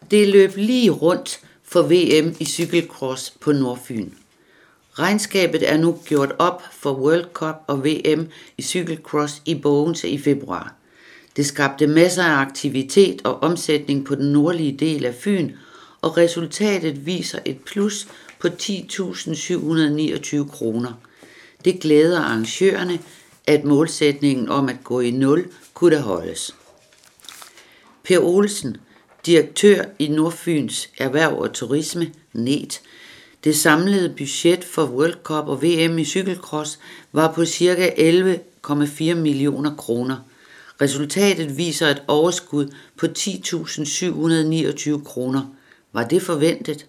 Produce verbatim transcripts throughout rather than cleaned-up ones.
Det løb lige rundt for V M i cykelcross på Nordfyn. Regnskabet er nu gjort op for World Cup og V M i cykelcross i Bogense i februar. Det skabte masser af aktivitet og omsætning på den nordlige del af Fyn, og resultatet viser et plus på ti tusind syv hundrede og niogtyve kroner. Det glæder arrangørerne, at målsætningen om at gå i nul kunne da holdes. Per Olsen, direktør i Nordfyns Erhverv og Turisme, N E T. Det samlede budget for World Cup og V M i cykelcross var på ca. elleve komma fire millioner kroner. Resultatet viser et overskud på ti tusind syv hundrede og niogtyve kroner. Var det forventet?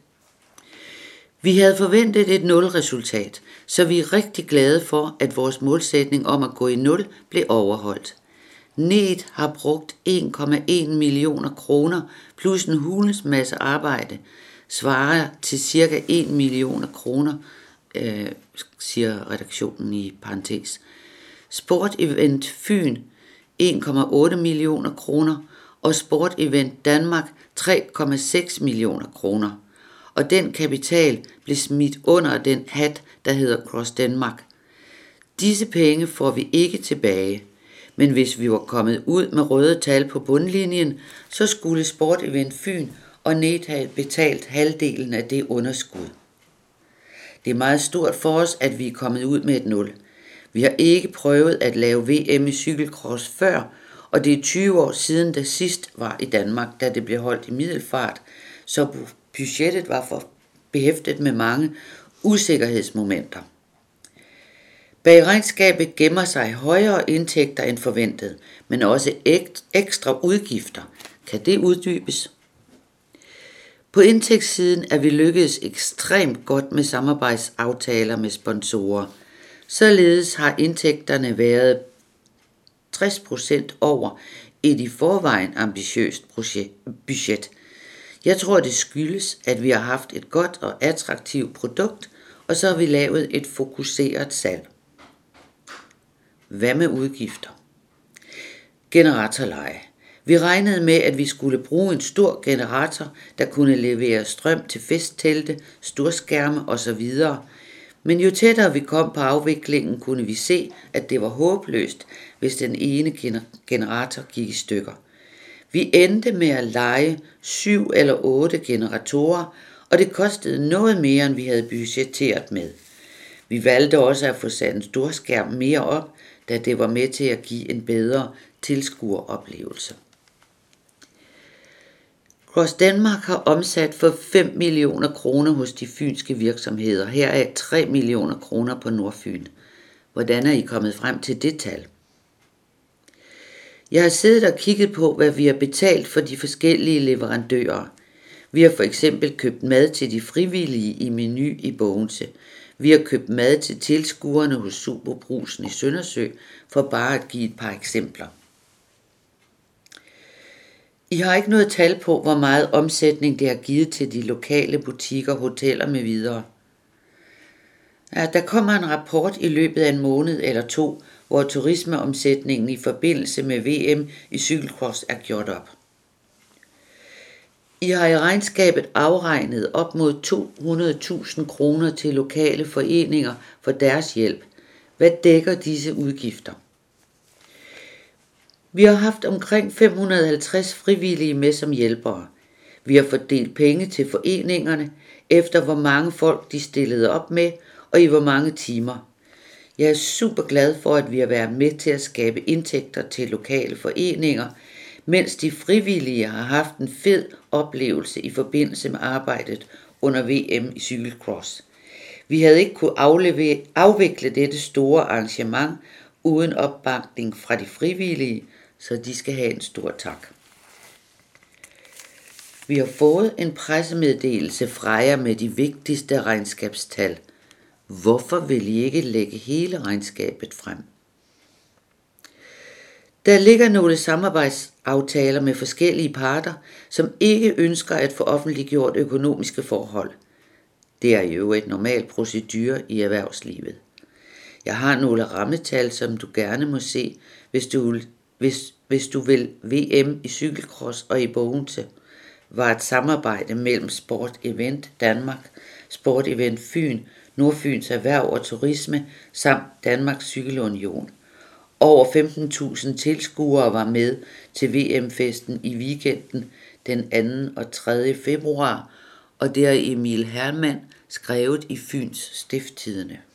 Vi havde forventet et nulresultat, så vi er rigtig glade for, at vores målsætning om at gå i nul blev overholdt. N E T har brugt en komma en millioner kroner plus en hulens masse arbejde, svarer til cirka en million kroner, øh, siger redaktionen i parentes. Sport Event Fyn en komma otte millioner kroner og Sport Event Danmark tre komma seks millioner kroner. Og den kapital blev smidt under den hat, der hedder Cross Denmark. Disse penge får vi ikke tilbage, men hvis vi var kommet ud med røde tal på bundlinjen, så skulle Sport Event Fyn og N E T have betalt halvdelen af det underskud. Det er meget stort for os, at vi er kommet ud med et nul. Vi har ikke prøvet at lave V M i cykelcross før, og det er tyve år siden, det sidst var i Danmark, da det blev holdt i Middelfart, så budgettet var for behæftet med mange usikkerhedsmomenter. Bag regnskabet gemmer sig højere indtægter end forventet, men også ekstra udgifter. Kan det uddybes? På indtægtssiden er vi lykkedes ekstremt godt med samarbejdsaftaler med sponsorer. Således har indtægterne været tres procent over et i forvejen ambitiøst budget. Jeg tror, det skyldes, at vi har haft et godt og attraktivt produkt, og så har vi lavet et fokuseret salg. Hvad med udgifter? Generatorleje. Vi regnede med, at vi skulle bruge en stor generator, der kunne levere strøm til festtelte, storskærme osv. Men jo tættere vi kom på afviklingen, kunne vi se, at det var håbløst, hvis den ene generator gik i stykker. Vi endte med at leje syv eller otte generatorer, og det kostede noget mere, end vi havde budgetteret med. Vi valgte også at få sat en storskærm mere op, da det var med til at give en bedre tilskueroplevelse. Cross Danmark har omsat for fem millioner kroner hos de fynske virksomheder. Her er tre millioner kroner på Nordfyn. Hvordan er I kommet frem til det tal? Jeg har siddet og kigget på, hvad vi har betalt for de forskellige leverandører. Vi har for eksempel købt mad til de frivillige i Meny i Bogense. Vi har købt mad til tilskuerne hos Superbrugsen i Søndersø, for bare at give et par eksempler. I har ikke noget tal på, hvor meget omsætning det har givet til de lokale butikker, hoteller med videre. Ja, der kommer en rapport i løbet af en måned eller to, hvor turismeomsætningen i forbindelse med V M i cykelcross er gjort op. I har i regnskabet afregnet op mod to hundrede tusind kroner til lokale foreninger for deres hjælp. Hvad dækker disse udgifter? Vi har haft omkring fem hundrede og halvtreds frivillige med som hjælpere. Vi har fordelt penge til foreningerne, efter hvor mange folk de stillede op med, og i hvor mange timer. Jeg er super glad for, at vi har været med til at skabe indtægter til lokale foreninger, mens de frivillige har haft en fed oplevelse i forbindelse med arbejdet under V M i cykelcross. Vi havde ikke kunne afvikle dette store arrangement uden opbakning fra de frivillige, så de skal have en stor tak. Vi har fået en pressemeddelelse fra jer med de vigtigste regnskabstal. Hvorfor vil I ikke lægge hele regnskabet frem? Der ligger nogle samarbejdsaftaler med forskellige parter, som ikke ønsker at få offentliggjort økonomiske forhold. Det er jo et normalt procedure i erhvervslivet. Jeg har nogle rammetal, som du gerne må se, hvis du, hvis, hvis du vil V M i cykelcross og i Bogense. var et samarbejde mellem Sport Event Danmark, Sport Event Fyn, Nordfyns Erhverv og Turisme samt Danmarks Cykel Union. Over femten tusind tilskuere var med til V M-festen i weekenden den anden og tredje februar, og det har Emil Hermann skrevet i Fyns Stiftstidende.